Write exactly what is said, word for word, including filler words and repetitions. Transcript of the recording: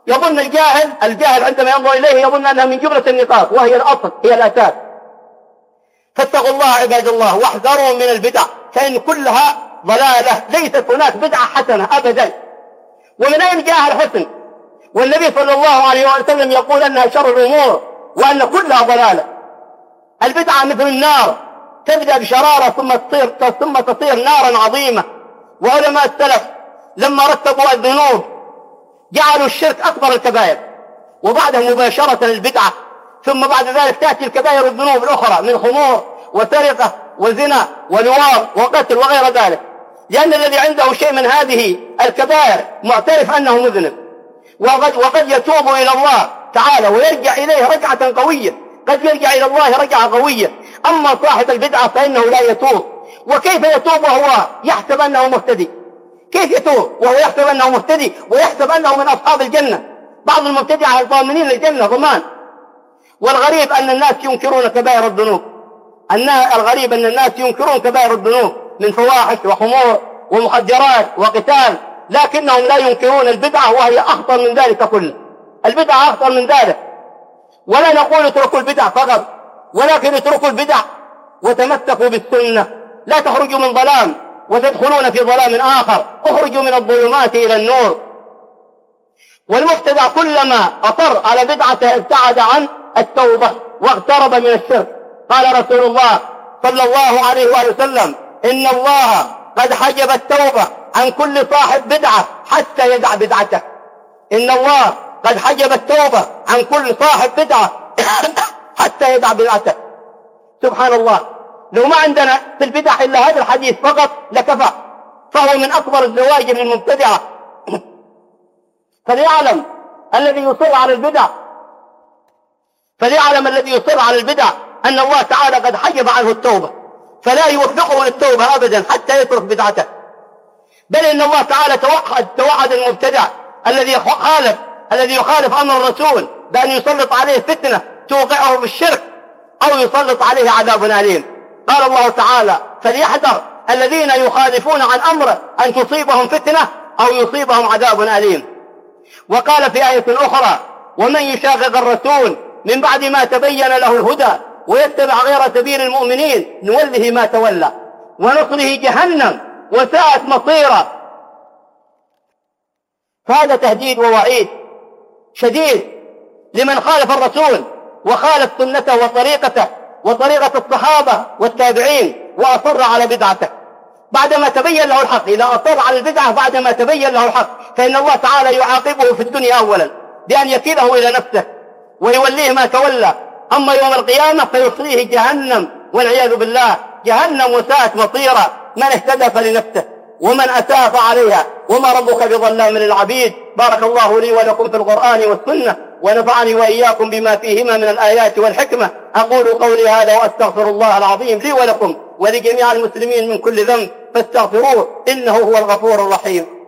يظن الجاهل الجاهل عندما ينظر إليه يظن أنها من جملة النقاط، وهي الأصل، هي الأساس. فاتقوا الله عباد الله واحذروا من البدع، فإن كلها ضلالة، ليست هناك بدعة حسنة أبدا. ومن أين جاء الحسن؟ والنبي صلى الله عليه وسلم يقول أنها شر الأمور وأن كلها ضلالة. البدعة مثل النار، تبدأ بشرارة ثم تصير ثم تصير نارا عظيمة. وعلماء السلف لما رتبوا الذنوب جعلوا الشرك أكبر الكبائر، وبعدها مباشرة البدعة، ثم بعد ذلك تأتي الكبائر الذنوب الأخرى من خمور وسرقة وزنا ولواط وقتل وغير ذلك، لأن الذي عنده شيء من هذه الكبائر معترف أنه مذنب، وقد, وقد يتوب إلى الله تعالى ويرجع إليه رجعة قوية، قد يرجع إلى الله رجعة قوية. أما صاحب البدعة فإنه لا يتوب. وكيف يتوب وهو يحسب أنه مهتدي؟ كيف يتوب وهو يحسب أنه مهتدي ويحسب أنه من أصحاب الجنة؟ بعض المبتدعة الضامنين للجنة ضمان. والغريب أن الناس ينكرون كبائر الذنوب، الغريب أن الناس ينكرون كبائر الذنوب من فواحش وخمور ومخدرات وقتال، لكنهم لا ينكرون البدعة وهي أخطر من ذلك كله. البدعة أخطر من ذلك. ولا نقول اتركوا البدع فقط، ولكن اتركوا البدع وتمسكوا بالسنة، لا تخرجوا من ظلام وتدخلون في ظلام آخر، اخرجوا من الظلمات إلى النور. والمبتدع كلما أصر على بدعته ابتعد عن التوبة واقترب من الشرك. قال رسول الله صلى الله عليه وآله وسلم: إن الله قد حجب التوبة عن كل صاحب بدعة حتى يدع بدعته. إن الله قد حجب التوبة عن كل صاحب بدعة حتى يدع بدعته. سبحان الله، لو ما عندنا في البدع إلا هذا الحديث فقط لكفى، فهو من أكبر الزواجر للمبتدعة. فليعلم الذي يصر على البدع فليعلم الذي يصر على البدع أن الله تعالى قد حجب عنه التوبة، فلا يوفقه للتوبة أبدا حتى يترك بدعته. بل إن الله تعالى توعد توعد المبتدع الذي يخالف الذي يخالف أمر الرسول بأن يسلط عليه فتنة توقعه بالشرك أو يسلط عليه عذاب أليم. قال الله تعالى: فليحذر الذين يخالفون عن أمره أن تصيبهم فتنة أو يصيبهم عذاب أليم. وقال في آية أخرى: ومن يشاقق الرسول من بعد ما تبين له الهدى ويتبع غير سبيل المؤمنين نوله ما تولى ونصله جهنم وساءت مصيرا. فهذا تهديد ووعيد شديد لمن خالف الرسول وخالف سنته وطريقته وطريقة الصحابة والتابعين وأصر على بدعته بعدما تبين له الحق. إذا أصر على البدعة بعدما تبين له الحق فإن الله تعالى يعاقبه في الدنيا أولا بأن يكله إلى نفسه ويوليه ما تولى، أما يوم القيامة فيصليه جهنم والعياذ بالله، جهنم وساءت مصيرا. من اهتدى فلنفسه ومن أساء فعليها وما ربك بظلام للعبيد. بارك الله لي ولكم في القرآن والسنة، ونفعني وإياكم بما فيهما من الآيات والحكمة. أقول قولي هذا وأستغفر الله العظيم لي ولكم ولجميع المسلمين من كل ذنب، فاستغفروه إنه هو الغفور الرحيم.